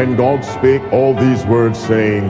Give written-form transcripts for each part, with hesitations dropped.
And God spake all these words, saying,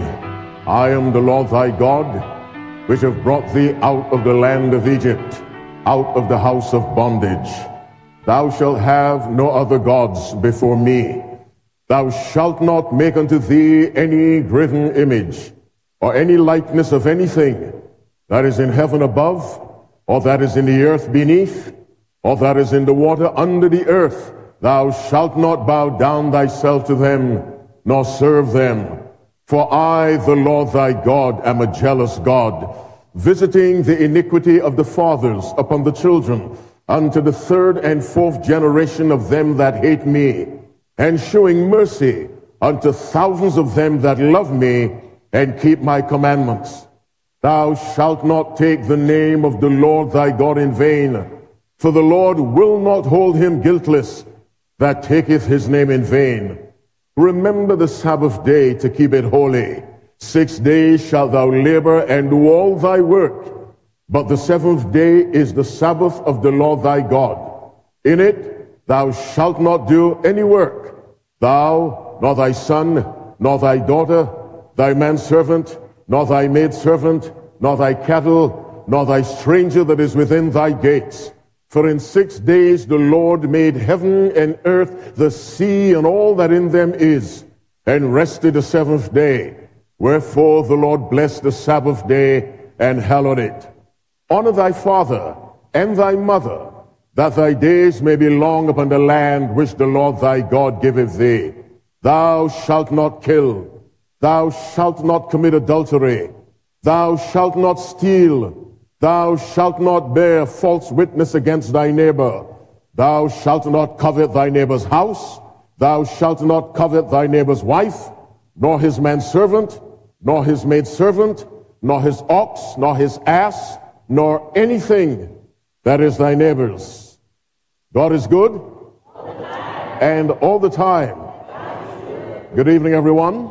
I am the Lord thy God, which have brought thee out of the land of Egypt, out of the house of bondage. Thou shalt have no other gods before me. Thou shalt not make unto thee any graven image, or any likeness of anything that is in heaven above, or that is in the earth beneath, or that is in the water under the earth. Thou shalt not bow down thyself to them, nor serve them. For I, the Lord thy God, am a jealous God, visiting the iniquity of the fathers upon the children, unto the third and fourth generation of them that hate me, and shewing mercy unto thousands of them that love me and keep my commandments. Thou shalt not take the name of the Lord thy God in vain, for the Lord will not hold him guiltless that taketh his name in vain. Remember the Sabbath day to keep it holy. 6 days shalt thou labor and do all thy work, but the seventh day is the Sabbath of the Lord thy God. In it thou shalt not do any work, thou, nor thy son, nor thy daughter, thy manservant, nor thy maidservant, nor thy cattle, nor thy stranger that is within thy gates. For in 6 days the Lord made heaven and earth, the sea, and all that in them is, and rested the seventh day. Wherefore the Lord blessed the Sabbath day and hallowed it. Honor thy father and thy mother, that thy days may be long upon the land which the Lord thy God giveth thee. Thou shalt not kill. Thou shalt not commit adultery. Thou shalt not steal. Thou shalt not bear false witness against thy neighbor. Thou shalt not covet thy neighbor's house. Thou shalt not covet thy neighbor's wife, nor his manservant, nor his maidservant, nor his ox, nor his ass, nor anything that is thy neighbor's. God is good, and all the time. Good evening, everyone.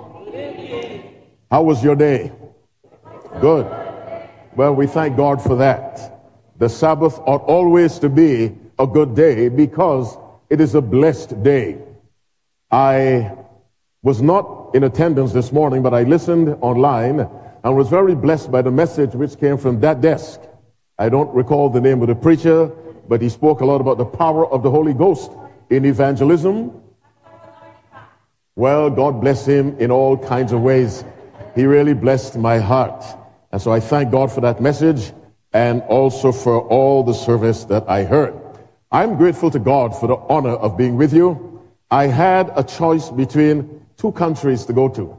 How was your day? Good. Well, we thank God for that. The Sabbath ought always to be a good day because it is a blessed day. I was not in attendance this morning, but I listened online and was very blessed by the message which came from that desk. I don't recall the name of the preacher, but he spoke a lot about the power of the Holy Ghost in evangelism. Well, God bless him in all kinds of ways. He really blessed my heart. And so I thank God for that message and also for all the service that I heard. I'm grateful to God for the honor of being with you. I had a choice between two countries to go to.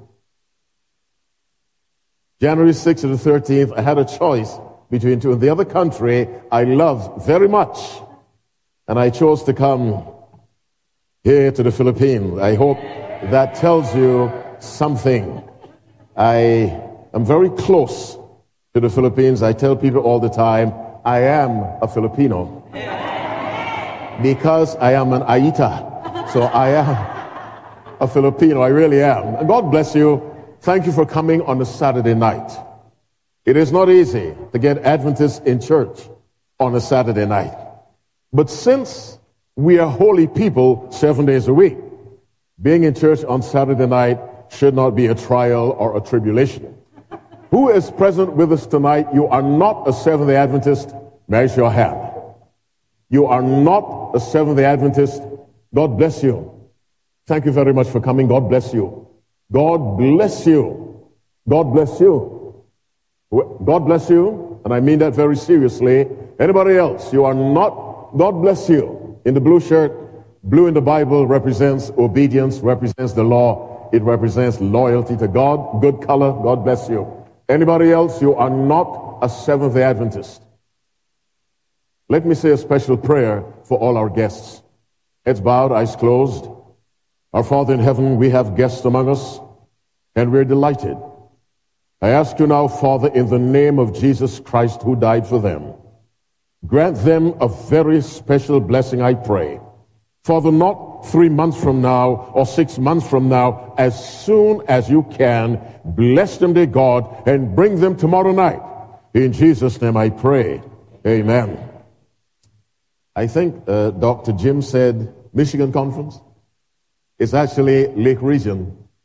January 6th to the 13th, I had a choice between two. And the other country I love very much. And I chose to come here to the Philippines. I hope that tells you something. I am very close to the Philippines. I tell people all the time, I am a Filipino. Because I am an Aita. So I am a Filipino. I really am. And God bless you. Thank you for coming on a Saturday night. It is not easy to get Adventists in church on a Saturday night. But since we are holy people 7 days a week, being in church on Saturday night should not be a trial or a tribulation. Who is present with us tonight? You are not a Seventh-day Adventist. Raise your hand. You are not a Seventh-day Adventist. God bless you. Thank you very much for coming. God bless you. God bless you. God bless you. God bless you. And I mean that very seriously. Anybody else? You are not. God bless you. In the blue shirt, blue in the Bible represents obedience, represents the law. It represents loyalty to God. Good color. God bless you. Anybody else? You are not a Seventh-day Adventist. Let me say a special prayer for all our guests. Heads bowed, eyes closed. Our Father in heaven, we have guests among us, and we're delighted. I ask you now, Father, in the name of Jesus Christ who died for them, grant them a very special blessing, I pray. Father, not 3 months from now or 6 months from now, as soon as you can, bless them, dear God, and bring them tomorrow night. In Jesus' name I pray. Amen. I think Dr. Jim said Michigan Conference. It's actually Lake Region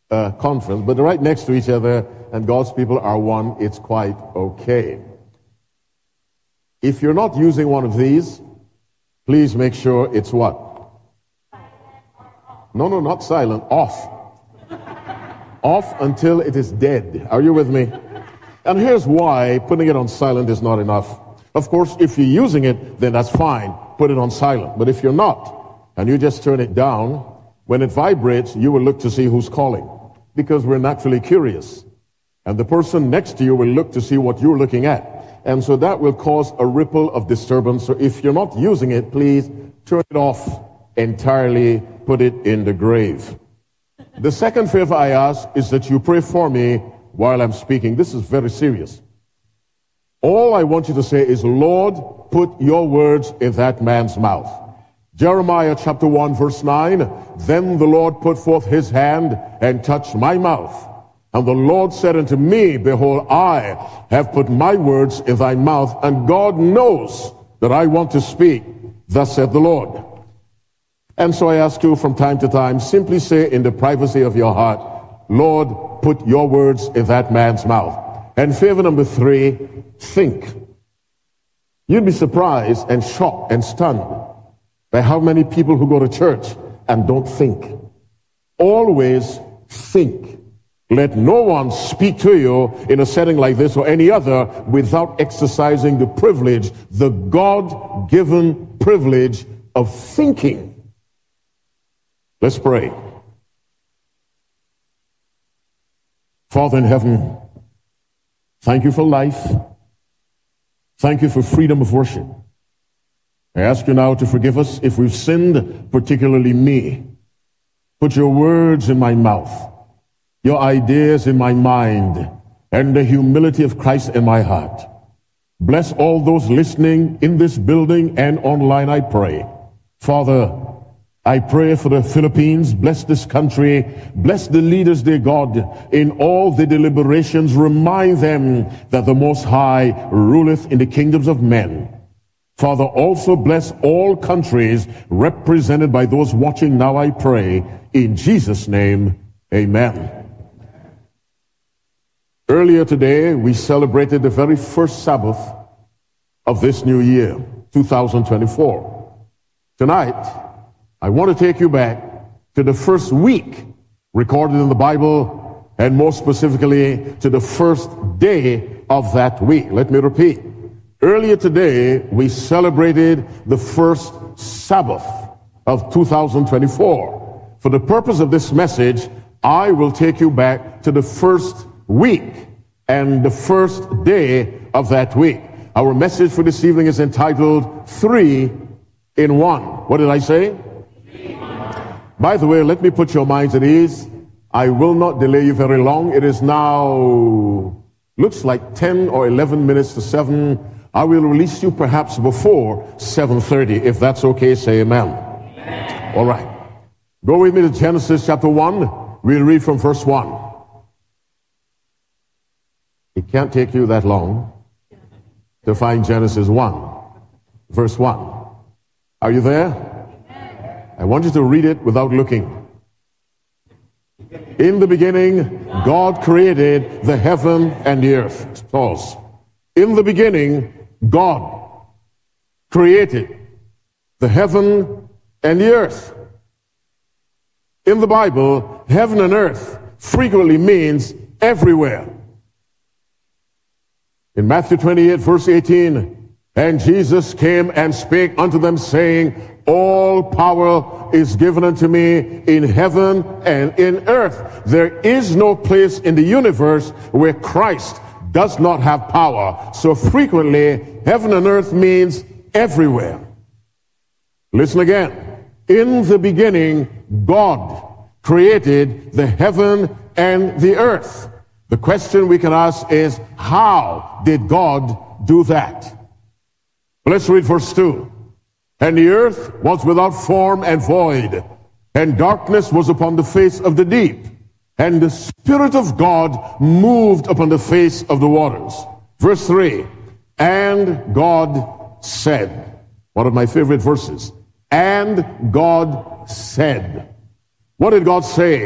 conference, but they're right next to each other, and God's people are one. It's quite okay. If you're not using one of these, please make sure it's what? No, not silent. Off. Off until it is dead. Are you with me? And here's why putting it on silent is not enough. Of course, if you're using it, then that's fine. Put it on silent. But if you're not, and you just turn it down, when it vibrates, you will look to see who's calling, because we're naturally curious. And the person next to you will look to see what you're looking at. And so that will cause a ripple of disturbance. So if you're not using it, please turn it off entirely. Put it in the grave. The second favor I ask is that you pray for me while I'm speaking. This is very serious. All I want you to say is, Lord, put your words in that man's mouth. Jeremiah chapter 1 verse 9, then the Lord put forth his hand and touched my mouth. And the Lord said unto me, behold, I have put my words in thy mouth, and God knows that I want to speak. Thus said the Lord. And so I ask you from time to time, simply say in the privacy of your heart, Lord, put your words in that man's mouth. And favor number 3, think. You'd be surprised and shocked and stunned by how many people who go to church and don't think. Always think. Let no one speak to you in a setting like this or any other without exercising the privilege, the God-given privilege of thinking. Let's pray. Father in heaven, thank you for life. Thank you for freedom of worship. I ask you now to forgive us if we've sinned, particularly me. Put your words in my mouth, your ideas in my mind, and the humility of Christ in my heart. Bless all those listening in this building and online, I pray. Father, I pray for the Philippines. Bless this country. Bless the leaders, dear God, in all the deliberations. Remind them that the Most High ruleth in the kingdoms of men. Father, also bless all countries represented by those watching now, I pray. In Jesus' name, amen. Earlier today, we celebrated the very first Sabbath of this new year, 2024. Tonight, I want to take you back to the first week recorded in the Bible, and more specifically to the first day of that week. Let me repeat. Earlier today, we celebrated the first Sabbath of 2024. For the purpose of this message, I will take you back to the first week and the first day of that week. Our message for this evening is entitled 3 in 1. What did I say? By the way, let me put your minds at ease. I will not delay you very long. It is now, looks like 10 or 11 minutes to 7. I will release you perhaps before 7:30. If that's okay, say amen. Amen. All right. Go with me to Genesis chapter 1. We'll read from verse 1. It can't take you that long to find Genesis 1, verse 1. Are you there? I want you to read it without looking. In the beginning, God created the heaven and the earth. Pause. In the beginning, God created the heaven and the earth. In the Bible, heaven and earth frequently means everywhere. In Matthew 28, verse 18, and Jesus came and spake unto them, saying, all power is given unto me in heaven and in earth. There is no place in the universe where Christ does not have power. So frequently, heaven and earth means everywhere. Listen again. In the beginning, God created the heaven and the earth. The question we can ask is, how did God do that? Let's read verse 2. And the earth was without form and void, and darkness was upon the face of the deep, and the Spirit of God moved upon the face of the waters. Verse 3, and God said, one of my favorite verses, and God said. What did God say?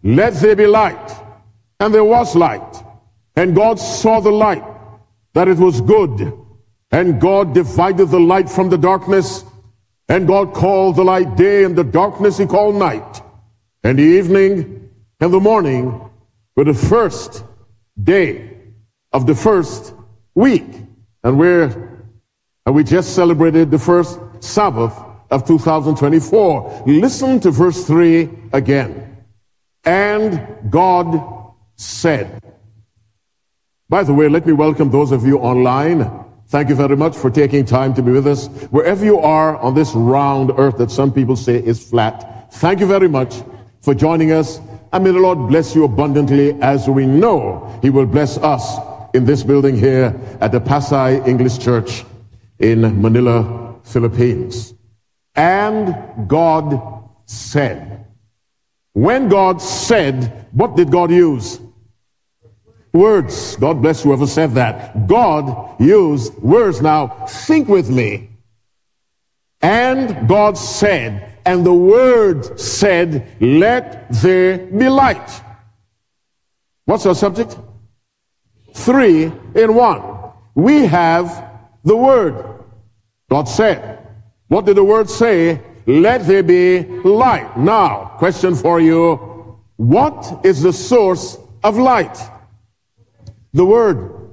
let there be light. And there was light. And God saw the light, that it was good. And God divided the light from the darkness. And God called the light day, and the darkness he called night. And the evening and the morning were the first day of the first week. And we just celebrated the first Sabbath of 2024. Listen to verse 3 again. And God said. By the way, let me welcome those of you online. Thank you very much for taking time to be with us. Wherever you are on this round earth that some people say is flat, thank you very much for joining us. And may the Lord bless you abundantly, as we know he will bless us in this building here at the Pasay English Church in Manila, Philippines. And God said. When God said, what did God use? Words. God bless whoever said that. God used words. Now, think with me. And God said, and the word said, let there be light. What's our subject? 3 in 1. We have the word. God said. What did the word say? Let there be light. Now, question for you. What is the source of light? The word.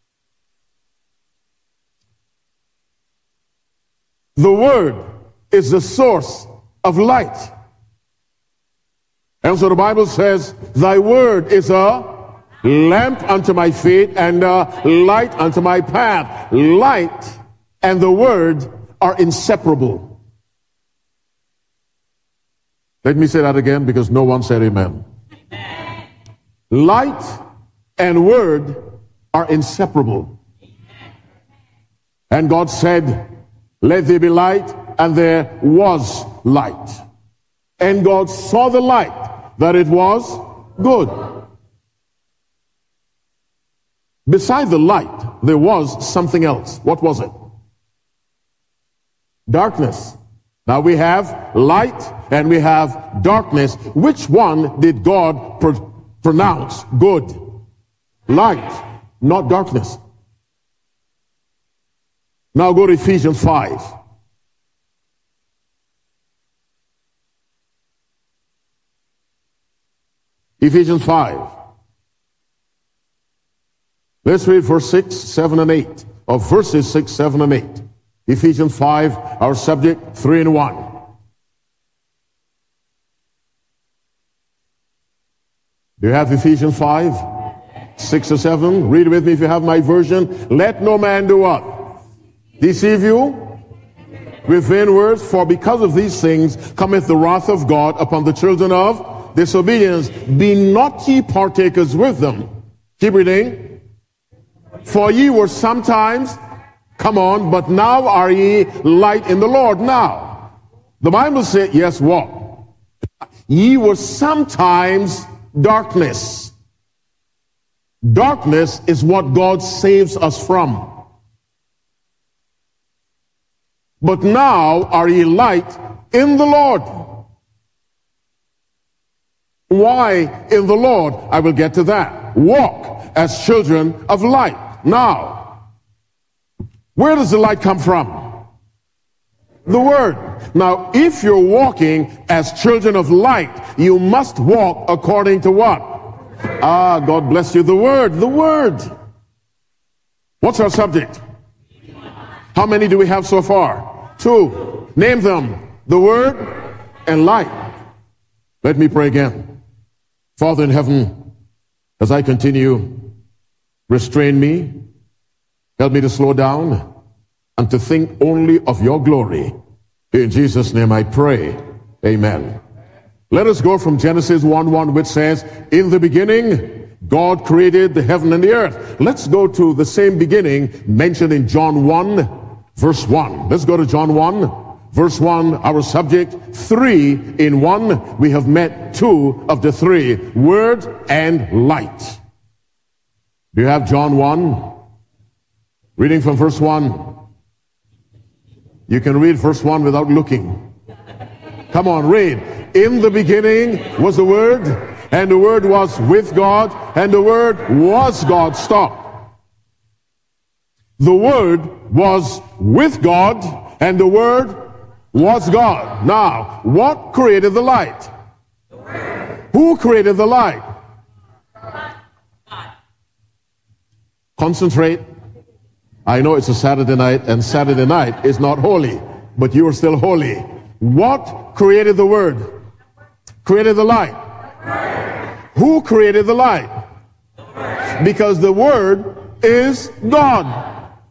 The word is the source of light. And so the Bible says, thy word is a lamp unto my feet and a light unto my path. Light and the word are inseparable. Let me say that again, because no one said amen. Light and word are inseparable. And God said, let there be light, and there was light. And God saw the light, that it was good. Beside the light, there was something else. What was it? Darkness. Now we have light and we have darkness. Which one did God pronounce good? Light, not darkness. Now go to Ephesians 5. Ephesians 5. Let's read verse 6, 7, and 8. Or verses 6, 7, and 8. Ephesians 5, our subject, 3 in 1. Do you have Ephesians 5, 6 or 7? Read with me if you have my version. Let no man do what? Deceive you with vain words, for because of these things cometh the wrath of God upon the children of disobedience. Be not ye partakers with them. Keep reading. For ye were sometimes, come on, but now are ye light in the Lord. Now, the Bible says, yes, what? Ye were sometimes darkness. Darkness is what God saves us from. But now are ye light in the Lord. Why in the Lord? I will get to that. Walk as children of light. Now, where does the light come from? The Word. Now, if you're walking as children of light, you must walk according to what? God bless you. The Word. The Word. What's our subject? How many do we have so far? 2. Name them. The Word and light. Let me pray again. Father in heaven, as I continue, restrain me. Help me to slow down and to think only of your glory. In Jesus' name I pray. Amen. Let us go from Genesis 1:1, which says, in the beginning, God created the heaven and the earth. Let's go to the same beginning mentioned in John 1, verse 1. Let's go to John 1, verse 1. Our subject, 3 in 1. We have met 2 of the 3. Word and light. Do you have John 1? Reading from verse 1. You can read verse 1 without looking. Come on, read. In the beginning was the Word, and the Word was with God, and the Word was God. Stop. The Word was with God, and the Word was God. Now, what created the light? The Word. Who created the light? God. Concentrate. I know it's a Saturday night, and Saturday night is not holy, but you are still holy. What created the Word? Created the light? The Word. Who created the light? The Word. Because the Word is God.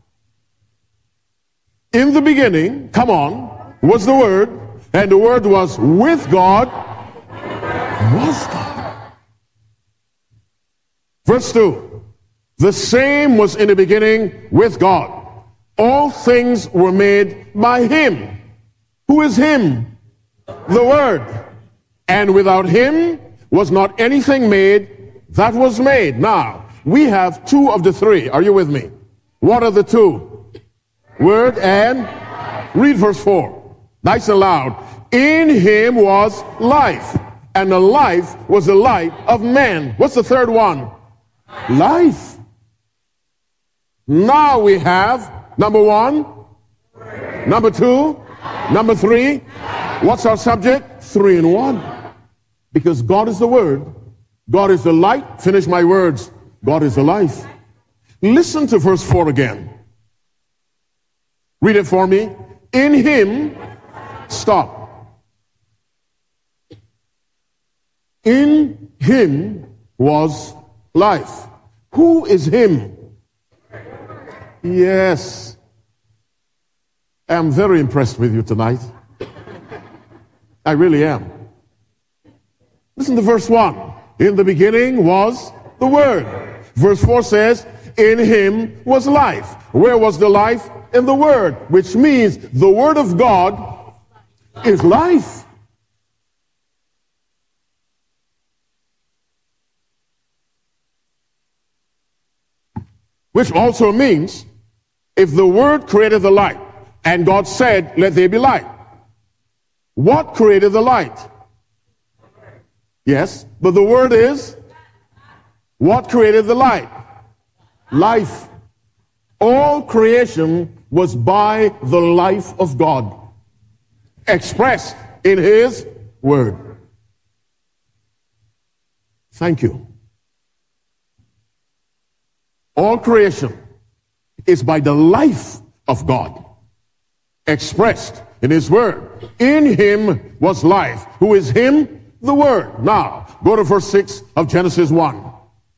In the beginning, come on, was the Word, and the Word was with God, was God. Verse 2, the same was in the beginning with God. All things were made by Him. Who is Him? The Word. And without Him was not anything made that was made. Now, we have two of the three. Are you with me? What are the two? Word and read verse 4. Nice and loud. In Him was life, and the life was the light of men. What's the third one? Life. Now we have number one, number two, number three. What's our subject? 3 in 1. Because God is the Word, God is the light. Finish my words. God is the life. Listen to verse 4 again. Read it for me. In Him, stop. In Him was life. Who is Him? Yes. I'm very impressed with you tonight. I really am. Listen to verse 1. In the beginning was the Word. Verse 4 says, in Him was life. Where was the life? In the Word, which means the Word of God is life. Which also means if the Word created the light and God said, let there be light, what created the light? Yes, but the Word is what created the light? Life. All creation was by the life of God, expressed in His Word. Thank you. All creation is by the life of God, expressed in His Word. In Him was life. Who is Him? The Word. Now, go to verse 6 of Genesis 1.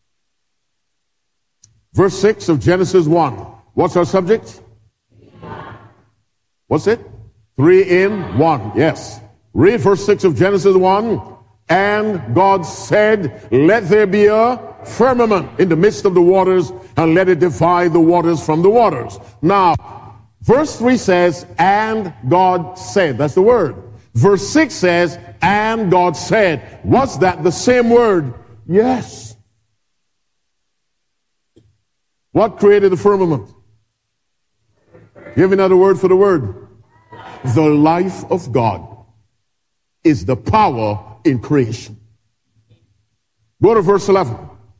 Verse 6 of Genesis 1. What's our subject? What's it? 3 in 1. Yes. Read verse 6 of Genesis 1. And God said, let there be a firmament in the midst of the waters, and let it divide the waters from the waters. Now, verse 3 says, and God said. That's the word. Verse 6 says, and God said. Was that the same word? Yes. What created the firmament? Give another word for the word. The life of God is the power in creation. Go to verse 11.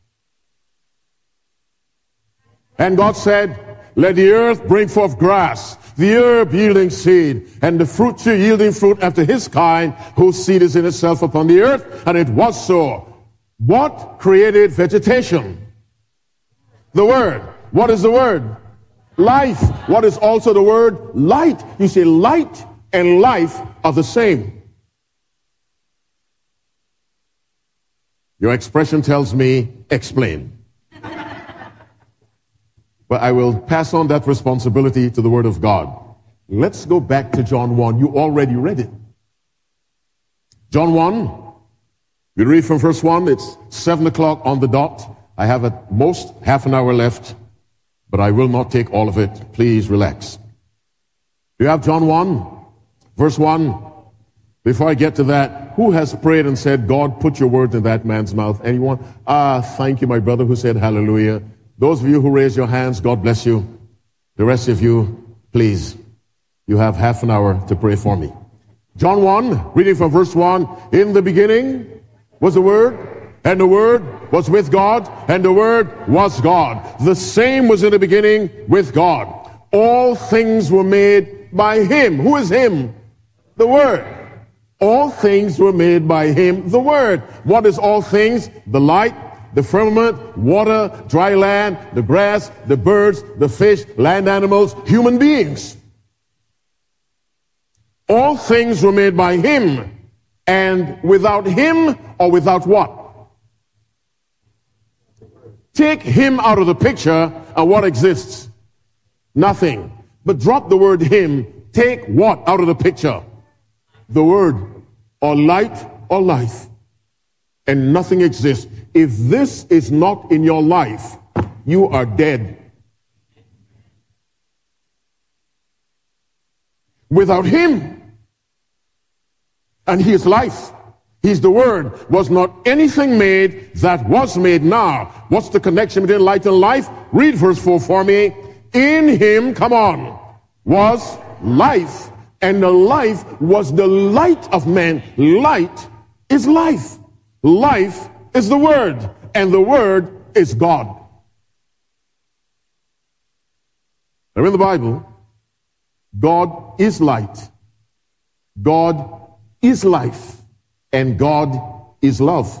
And God said, let the earth bring forth grass, the herb yielding seed, and the fruit tree yielding fruit after his kind, whose seed is in itself upon the earth. And it was so. What created vegetation? The word. What is the word? Life. What is also the word? Light. You see, light and life are the same. Your expression tells me, explain. But I will pass on that responsibility to the Word of God. Let's go back to John 1. You already read it. John 1, we read from verse 1. It's 7 o'clock on the dot. I have at most half an hour left, but I will not take all of it. Please relax. Do you have John 1, verse 1? Before I get to that, who has prayed and said, God, put your word in that man's mouth? Anyone? Thank you, my brother who said hallelujah. Those of you who raise your hands, God bless you. The rest of you, please, you have half an hour to pray for me. John 1, reading from verse 1. In the beginning was the Word, and the Word was with God, and the Word was God. The same was in the beginning with God. All things were made by Him. Who is Him? The Word. All things were made by Him, the Word. What is all things? The light, the firmament, water, dry land, the grass, the birds, the fish, land animals, human beings. All things were made by Him, and without Him, or without what? Take Him out of the picture, and what exists? Nothing. But drop the word Him, take what out of the picture? The Word, or light, or life. And nothing exists. If this is not in your life, you are dead. Without Him, and He is life, He's the Word, was not anything made that was made now. What's the connection between light and life? Read verse 4 for me. In Him, come on, was life, and the life was the light of men. Light is life. Life is the Word, and the Word is God. Now in the Bible, God is light, God is life, and God is love.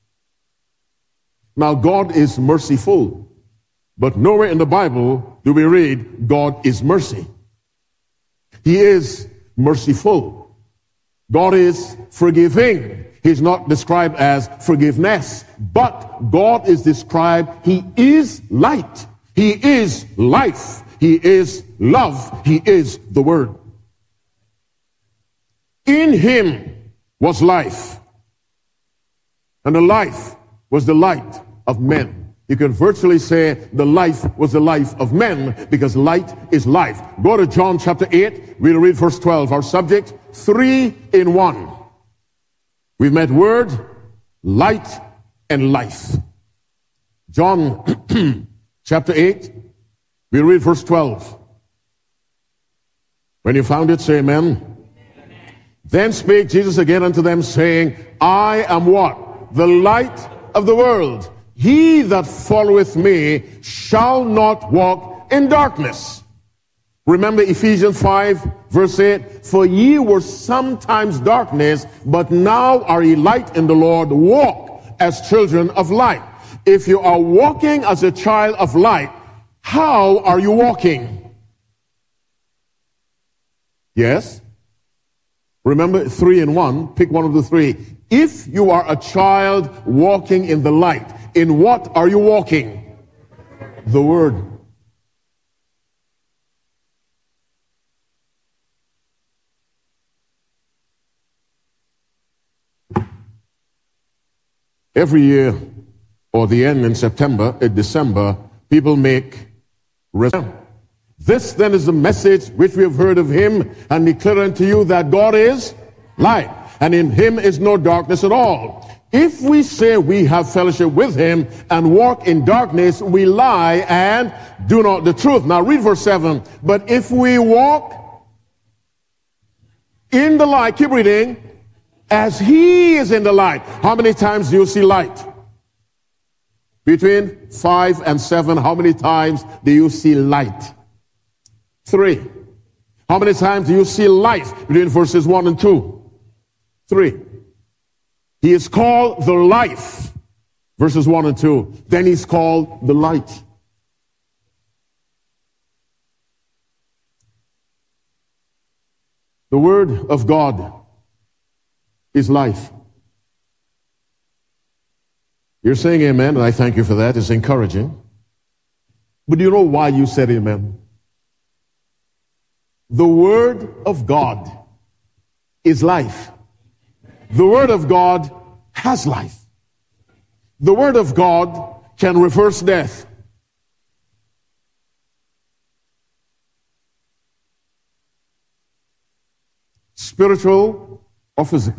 Now God is merciful, but nowhere in the Bible do we read God is mercy. He is merciful. God is forgiving. He's not described as forgiveness, but God is described, He is light. He is life. He is love. He is the Word. In Him was life, and the life was the light of men. You can virtually say the life was the life of men, because light is life. Go to John chapter 8. We'll read verse 12. Our subject, 3 in 1. We've met Word, light, and life. John chapter 8. We'll read verse 12. When you found it, say amen. Then spake Jesus again unto them, saying, I am what? The light of the world. He that followeth me shall not walk in darkness. Remember Ephesians 5, verse 8, for ye were sometimes darkness, but now are ye light in the Lord. Walk as children of light. If you are walking as a child of light, how are you walking? Yes? Remember 3 in 1, pick one of the three. If you are a child walking in the light, in what are you walking? The Word. Every year, or the end in September, in December, people make resolutions. This then is the message which we have heard of Him, and declare unto you that God is light, and in Him is no darkness at all. If we say we have fellowship with Him and walk in darkness, we lie and do not the truth. Now read verse 7. But if we walk in the light, keep reading, as He is in the light. How many times do you see light? Between 5 and 7, how many times do you see light? 3. How many times do you see life between verses 1 and 2? 3. He is called the life, verses 1 and 2. Then He's called the light. The Word of God is life. You're saying amen, and I thank you for that. It's encouraging. But do you know why you said amen? The Word of God is life. The Word of God has life. The Word of God can reverse death. Spiritual or physical.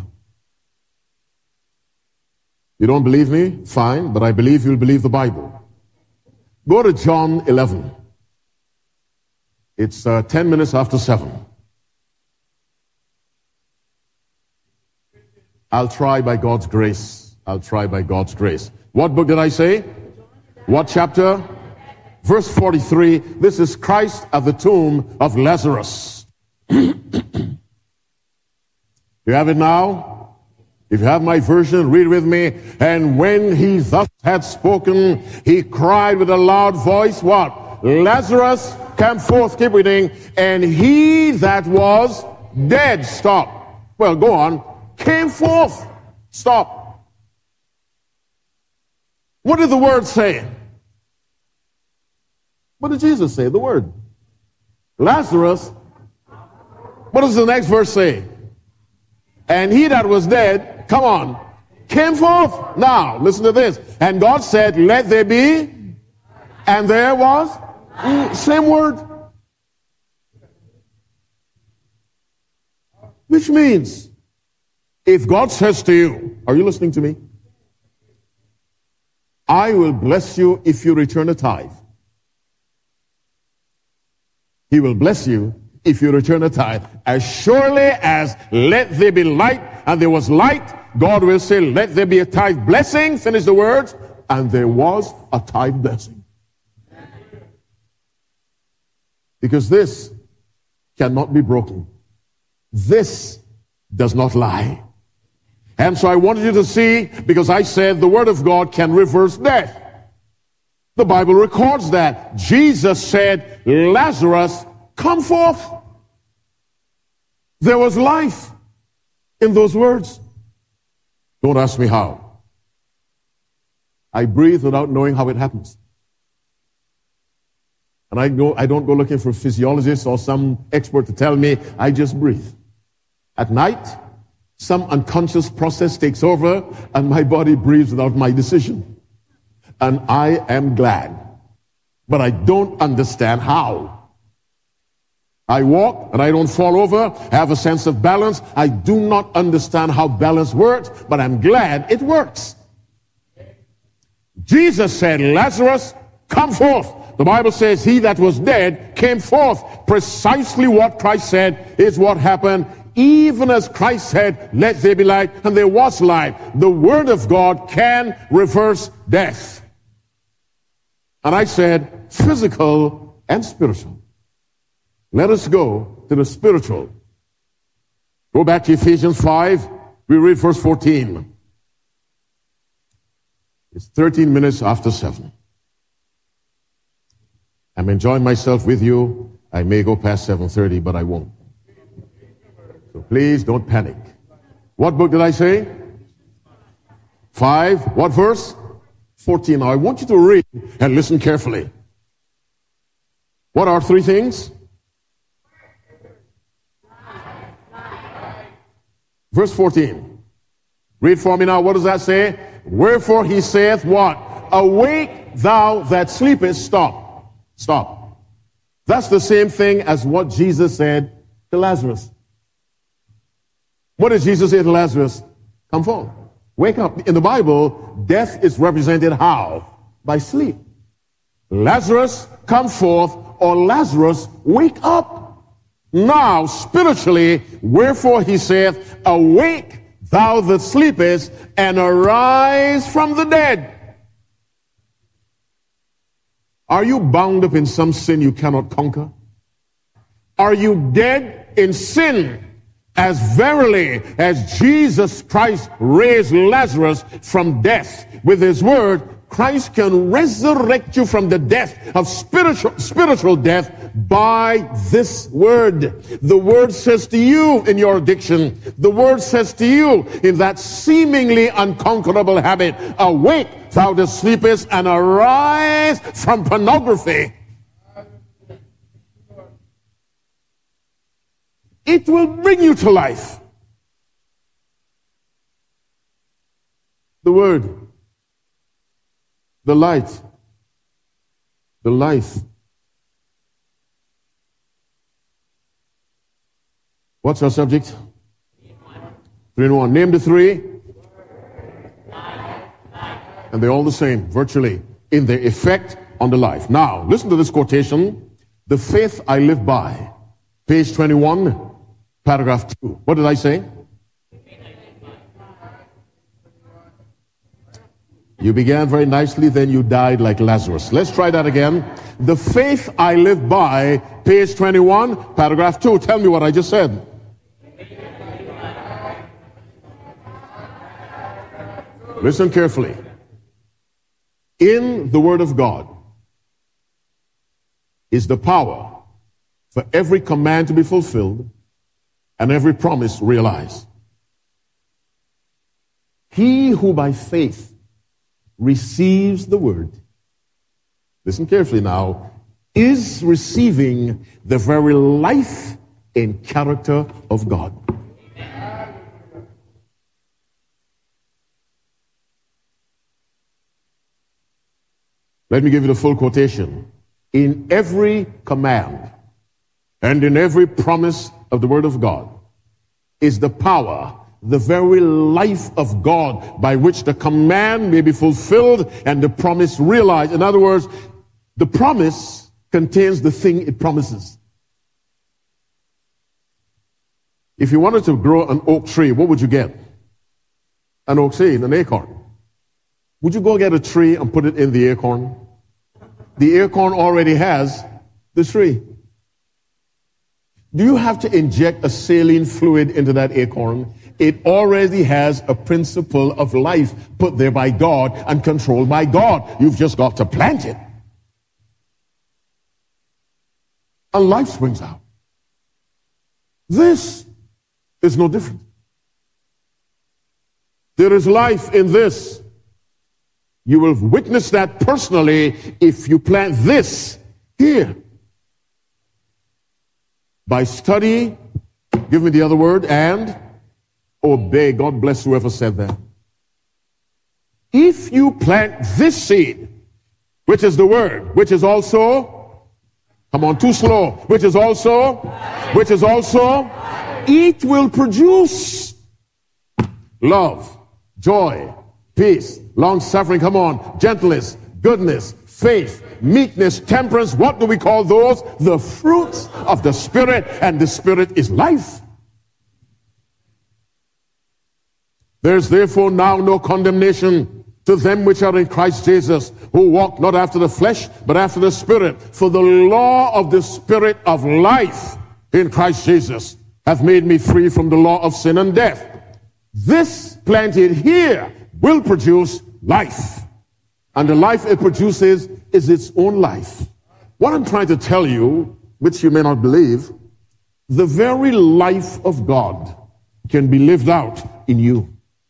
You don't believe me? Fine, but I believe you'll believe the Bible. Go to John 11. It's 10 minutes after 7. I'll try by God's grace. I'll try by God's grace. What book did I say? What chapter? Verse 43. This is Christ at the tomb of Lazarus. You have it now? If you have my version, read with me. And when he thus had spoken, he cried with a loud voice, what? Lazarus, come forth. Keep reading. And he that was dead, stop. Well, go on. Came forth. Stop. What did the word say? What did Jesus say? The word. Lazarus. What does the next verse say? And he that was dead, come on, came forth. Now, listen to this. And God said, let there be. And there was. Same word. Which means, if God says to you, are you listening to me? I will bless you if you return a tithe. He will bless you if you return a tithe. As surely as let there be light, and there was light, God will say, let there be a tithe blessing. Finish the words. And there was a tithe blessing. Because this cannot be broken. This does not lie. And so I wanted you to see, because I said the word of God can reverse death. The Bible records that. Jesus said, Lazarus, come forth. There was life in those words. Don't ask me how. I breathe without knowing how it happens. And I don't go looking for physiologists or some expert to tell me. I just breathe. At night, some unconscious process takes over and my body breathes without my decision. And I am glad. But I don't understand how. I walk and I don't fall over. I have a sense of balance. I do not understand how balance works, but I'm glad it works. Jesus said, Lazarus, come forth. The Bible says he that was dead came forth. Precisely what Christ said is what happened. Even as Christ said, let there be light, and there was light. The word of God can reverse death. And I said, physical and spiritual. Let us go to the spiritual. Go back to Ephesians 5. We read verse 14. It's 13 minutes after 7. I'm enjoying myself with you. I may go past 7:30, but I won't. So please don't panic. What book did I say? 5. What verse? 14. Now I want you to read and listen carefully. What are 3 things? Verse 14. Read for me now. What does that say? Wherefore he saith what? Awake thou that sleepest. Stop. Stop. That's the same thing as what Jesus said to Lazarus. What did Jesus say to Lazarus? Come forth. Wake up. In the Bible, death is represented how? By sleep. Lazarus, come forth, or Lazarus, wake up. Now, spiritually, wherefore he saith, awake thou that sleepest, and arise from the dead. Are you bound up in some sin you cannot conquer? Are you dead in sin? As verily as Jesus Christ raised Lazarus from death with his word, Christ can resurrect you from the death of spiritual death by this word. The word says to you in your addiction, the word says to you in that seemingly unconquerable habit, awake thou that sleepest, and arise from pornography. It will bring you to life. The word, the light, the life. What's our subject? 3 in 1. Name the 3. And they're all the same, virtually, in their effect on the life. Now, listen to this quotation. The faith I live by. Page 21. Paragraph 2. What did I say? You began very nicely, then you died like Lazarus. Let's try that again. The faith I live by, page 21, paragraph 2. Tell me what I just said. Listen carefully. In the Word of God is the power for every command to be fulfilled and every promise realized. He who by faith receives the Word, listen carefully now, is receiving the very life and character of God. Let me give you the full quotation. In every command and in every promise of the Word of God is the power, the very life of God by which the command may be fulfilled and the promise realized. In other words, the promise contains the thing it promises. If you wanted to grow an oak tree, what would you get? An oak seed, an acorn. Would you go get a tree and put it in the acorn? The acorn already has the tree. Do you have to inject a saline fluid into that acorn? It already has a principle of life put there by God and controlled by God. You've just got to plant it. And life springs out. This is no different. There is life in this. You will witness that personally if you plant this here. By study, give me the other word, and obey. God bless whoever said that. If you plant this seed, which is the word, which is also, come on, too slow, which is also, it will produce love, joy, peace, long-suffering, come on, gentleness, goodness, faith, meekness, temperance. What do we call those? The fruits of the Spirit, and the Spirit is life. There's therefore now no condemnation to them which are in Christ Jesus, who walk not after the flesh, but after the Spirit. For the law of the Spirit of life in Christ Jesus hath made me free from the law of sin and death. This planted here will produce life. And the life it produces is its own life. What I'm trying to tell you, which you may not believe, the very life of God can be lived out in you.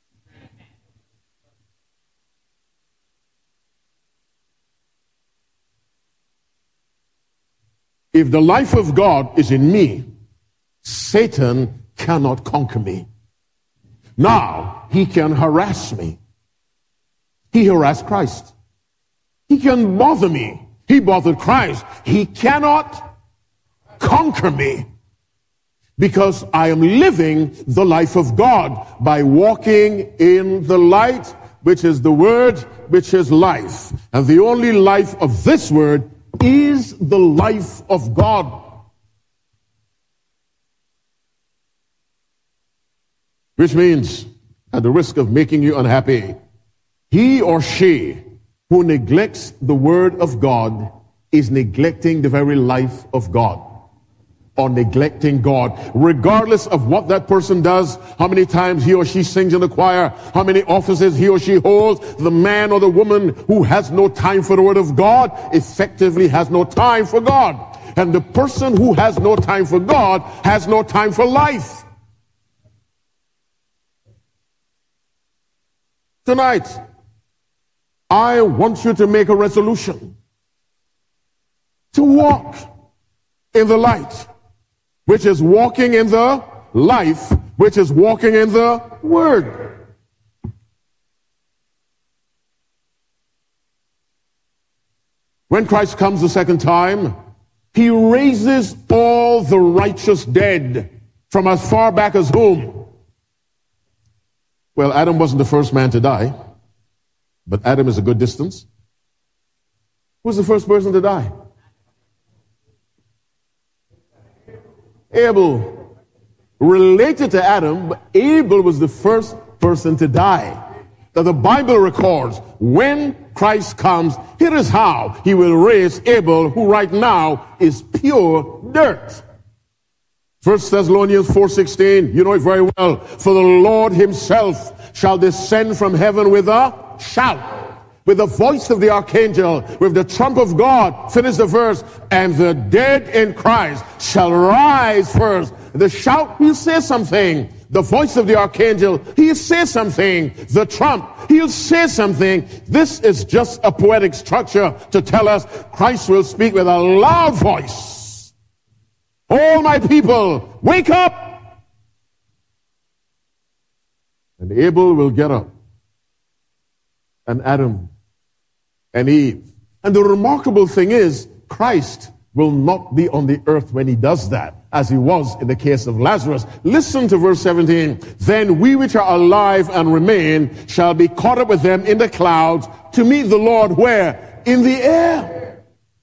If the life of God is in me, Satan cannot conquer me. Now, he can harass me. He harassed Christ. He can bother me. He bothered Christ. He cannot conquer me because I am living the life of God by walking in the light, which is the Word, which is life. And the only life of this Word is the life of God. Which means, at the risk of making you unhappy, he or she who neglects the Word of God is neglecting the very life of God, or neglecting God, regardless of what that person does, how many times he or she sings in the choir, how many offices he or she holds. The man or the woman who has no time for the Word of God effectively has no time for God. And the person who has no time for God has no time for life. Tonight, I want you to make a resolution to walk in the light, which is walking in the life, which is walking in the Word. When Christ comes the second time, he raises all the righteous dead from as far back as whom? Well, Adam wasn't the first man to die, but Adam is a good distance. Who's the first person to die? Abel. Related to Adam, but Abel was the first person to die. that the Bible records. When Christ comes, here is how he will raise Abel, who right now is pure dirt. 1 Thessalonians 4:16, you know it very well. For the Lord himself shall descend from heaven with a shout, with the voice of the archangel, with the trump of God. Finish the verse. And the dead in Christ shall rise first. The shout, he'll say something. The voice of the archangel, he'll say something. The trump, he'll say something. This is just a poetic structure to tell us Christ will speak with a loud voice. All my people, wake up! And Abel will get up. And Adam and Eve. And the remarkable thing is, Christ will not be on the earth when he does that, as he was in the case of Lazarus. Listen to verse 17. Then we which are alive and remain shall be caught up with them in the clouds to meet the Lord where? In the air.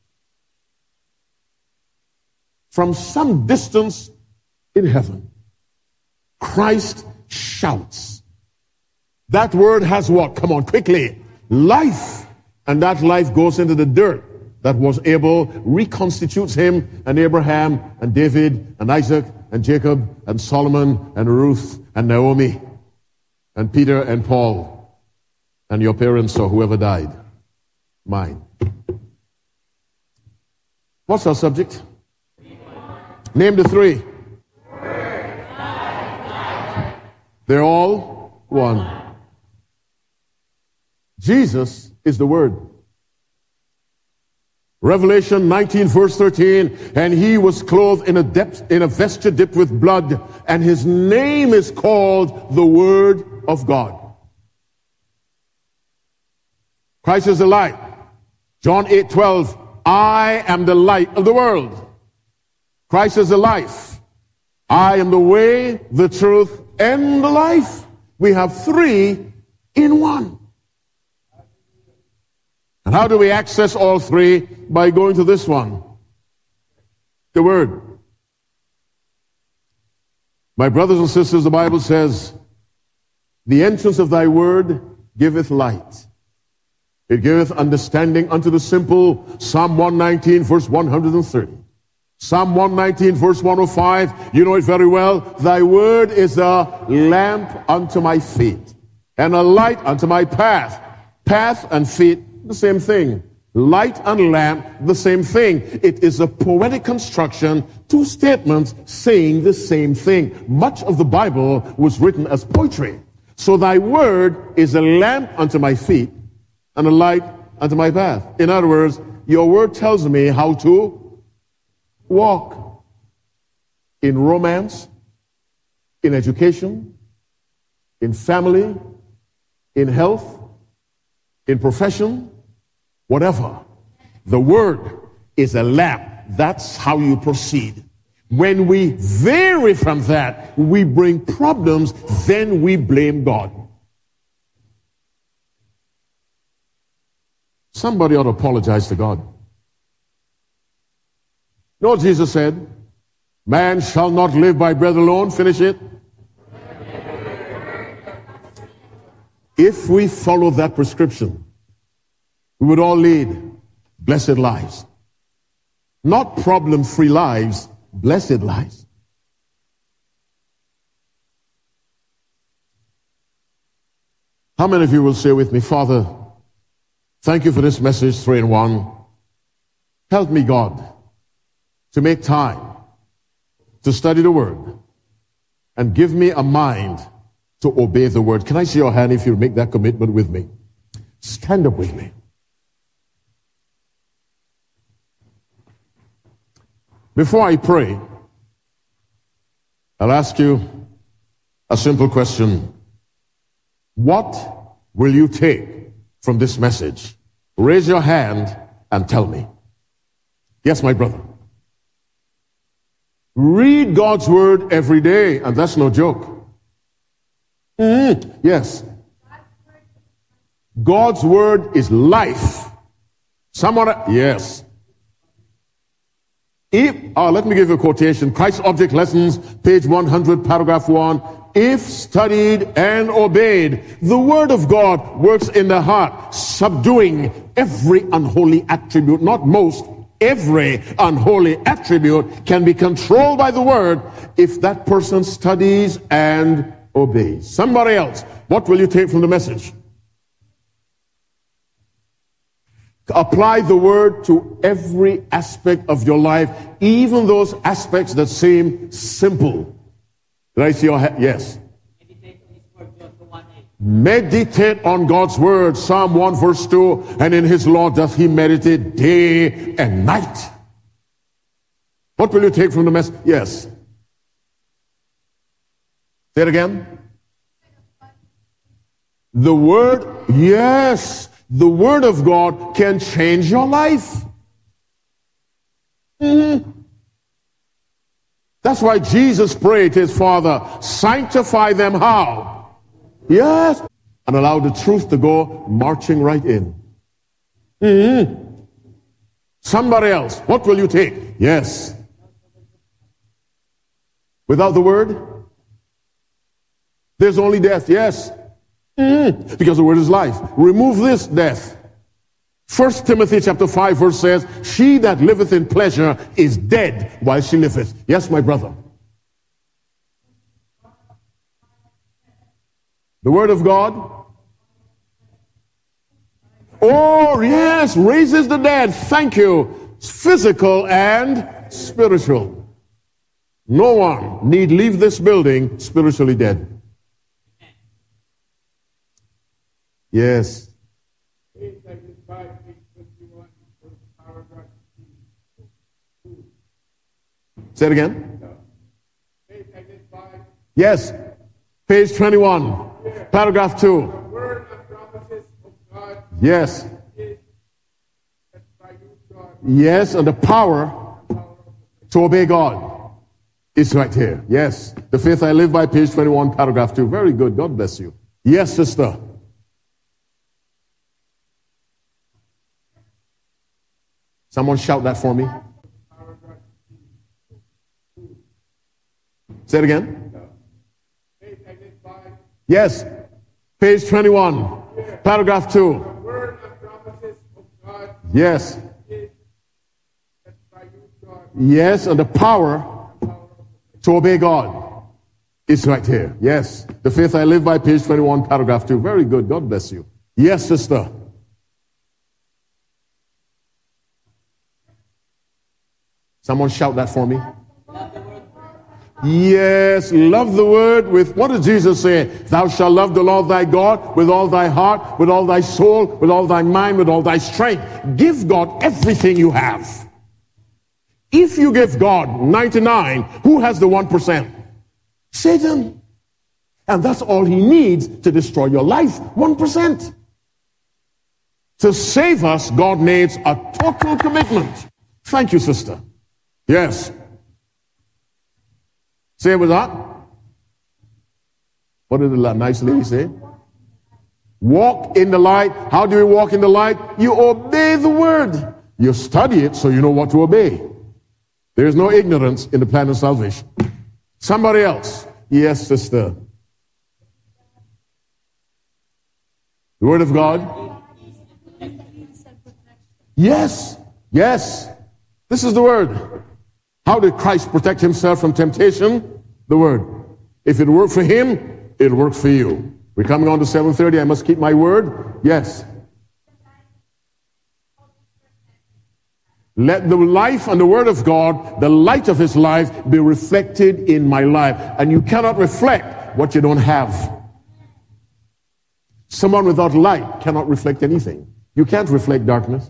From some distance in heaven, Christ shouts. That word has what? Come on, quickly. Life. And that life goes into the dirt that was Abel, reconstitutes him and Abraham and David and Isaac and Jacob and Solomon and Ruth and Naomi and Peter and Paul and your parents or whoever died. Mine. What's our subject? Name the three. They're all one. Jesus is the Word. Revelation 19 verse 13, and he was clothed in a vesture dipped with blood, and his name is called the Word of God. Christ is the light. John 8:12, I am the light of the world. Christ is the life. I am the way, the truth, and the life. We have three in one. And how do we access all three? By going to this one, the Word. My brothers and sisters, the Bible says, the entrance of thy word giveth light. It giveth understanding unto the simple. Psalm 119 verse 130. Psalm 119 verse 105, you know it very well. Thy word is a lamp unto my feet and a light unto my path. Path and feet, the same thing. Light and lamp, the same thing. It is a poetic construction, two statements saying the same thing. Much of the Bible was written as poetry. So thy word is a lamp unto my feet and a light unto my path. In other words, your word tells me how to walk in romance, in education, in family, in health, in profession, whatever. The word is a lamp. That's how you proceed. When we vary from that, we bring problems, then we blame God. Somebody ought to apologize to God. You know what Jesus said? Man shall not live by bread alone. Finish it. If we follow that prescription, we would all lead blessed lives. Not problem-free lives, blessed lives. How many of you will say with me, Father, thank you for this message 3-in-1. Help me, God, to make time to study the Word and give me a mind to obey the Word. Can I see your hand if you make that commitment with me? Stand up with me. Before I pray, I'll ask you a simple question. What will you take from this message? Raise your hand and tell me. Yes, my brother. Read God's Word every day, and that's no joke. Yes. God's Word is life. Someone, yes. Let me give you a quotation. Christ's Object Lessons, page 100, paragraph 1. if studied and obeyed. The word of God works in the heart, subduing every unholy attribute, not most, every unholy attribute can be controlled by the word if that person studies and obeys. Somebody else, what will you take from the message? Apply the word to every aspect of your life, even those aspects that seem simple. Did I see your hand? Yes. Meditate on God's word, Psalm 1 verse 2, and in his law doth he meditate day and night. What will you take from the message? Yes. Say it again. The word, yes. The word of God can change your life. That's why Jesus prayed to his Father, sanctify them how? Yes. And allow the truth to go marching right in. Somebody else, what will you take? Yes. Without the word, there's only death. Yes. Because the word is life. Remove this death. 1 Timothy chapter 5 verse says, she that liveth in pleasure is dead while she liveth. Yes, my brother. The word of God. Oh, yes, raises the dead. Thank you. Physical and spiritual. No one need leave this building spiritually dead. Yes. Say it again. Yes. Page 21. Paragraph 2. Yes. Yes, and the power to obey God is right here. Yes. The faith I live by, page 21, paragraph 2. Very good. God bless you. Yes, sister. Someone shout that for me. Say it again. Yes. Page 21. Paragraph 2. Yes. Yes, and the power to obey God is right here. Yes. The faith I live by, page 21, paragraph 2. Very good. God bless you. Yes, sister. Someone shout that for me. Yes, love the word with, what did Jesus say? Thou shalt love the Lord thy God with all thy heart, with all thy soul, with all thy mind, with all thy strength. Give God everything you have. If you give God 99, who has the 1%? Satan. And that's all he needs to destroy your life, 1%. To save us, God needs a total commitment. Thank you, sister. Yes. Say it with that. What did the nice lady say? Walk in the light. How do you walk in the light? You obey the word. You study it so you know what to obey. There is no ignorance in the plan of salvation. Somebody else. Yes, sister. The word of God. Yes. Yes. This is the word. How did Christ protect himself from temptation? The word. If it worked for him, it'll work for you. We're coming on to 7:30. I must keep my word. Yes. Let the life and the word of God, the light of his life, be reflected in my life. And you cannot reflect what you don't have. Someone without light cannot reflect anything. You can't reflect darkness.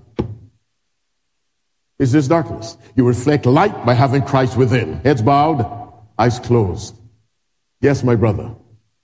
Is this darkness? You reflect light by having Christ within. Heads bowed, eyes closed. Yes, my brother.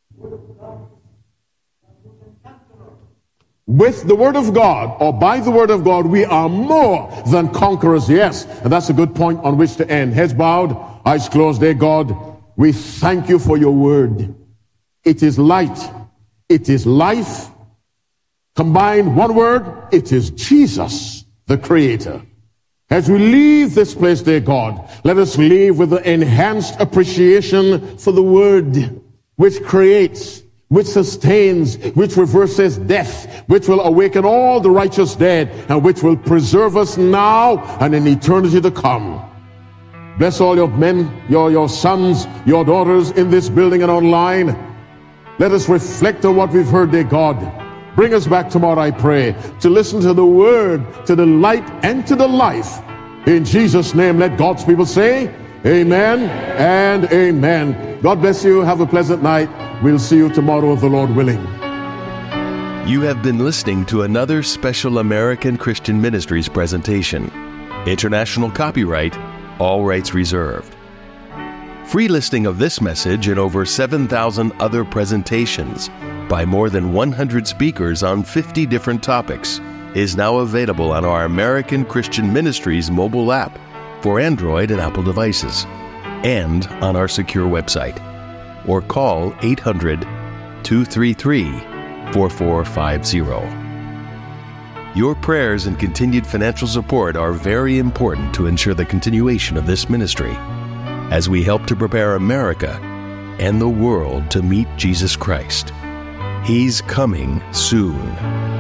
With the word of God, or by the word of God, we are more than conquerors. Yes, and that's a good point on which to end. Heads bowed, eyes closed. Dear God, we thank you for your word. It is light. It is life. Combined one word, it is Jesus, the Creator. As we leave this place, dear God, let us leave with an enhanced appreciation for the word. which creates, which sustains, which reverses death, which will awaken all the righteous dead, and which will preserve us now and in eternity to come. Bless all your men, your sons, your daughters in this building and online. Let us reflect on what we've heard, dear God. Bring us back tomorrow, I pray, to listen to the word, to the light, and to the life. In Jesus' name, let God's people say, amen and amen. God bless you. Have a pleasant night. We'll see you tomorrow if the Lord willing. You have been listening to another Special American Christian Ministries presentation. International copyright, all rights reserved. Free listing of this message and over 7,000 other presentations by more than 100 speakers on 50 different topics is now available on our American Christian Ministries mobile app for Android and Apple devices, and on our secure website. Or call 800-233-4450. Your prayers and continued financial support are very important to ensure the continuation of this ministry as we help to prepare America and the world to meet Jesus Christ. He's coming soon.